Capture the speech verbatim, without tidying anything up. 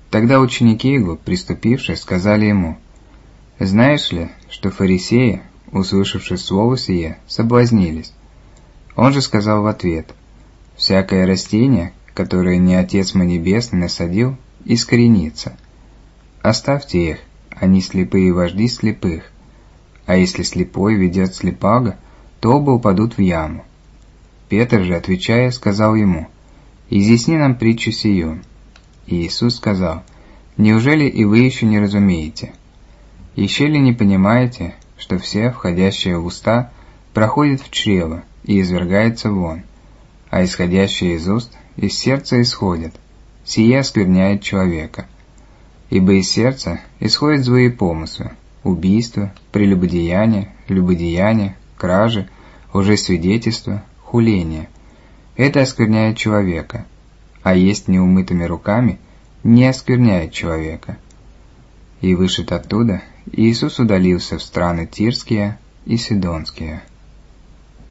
Тогда ученики его, приступившие, сказали ему: «Знаешь ли, что фарисеи, услышавши слово сие, соблазнились?» Он же сказал в ответ: «Всякое растение, которое не Отец мой Небесный насадил, искоренится. Оставьте их, они слепые вожди слепых. А если слепой ведет слепаго, то оба упадут в яму». Петр же, отвечая, сказал ему: «Изъясни нам притчу сию». И Иисус сказал: «Неужели и вы еще не разумеете? Еще ли не понимаете, что все, входящее в уста, проходит в чрево и извергается вон, а исходящее из уст из сердца исходит, сие оскверняет человека? Ибо из сердца исходят злые помыслы, убийство, прелюбодеяние, любодеяние, кражи, лжесвидетельство, хуление. Это оскверняет человека, а есть неумытыми руками не оскверняет человека». И вышед оттуда, Иисус удалился в страны Тирские и Сидонские.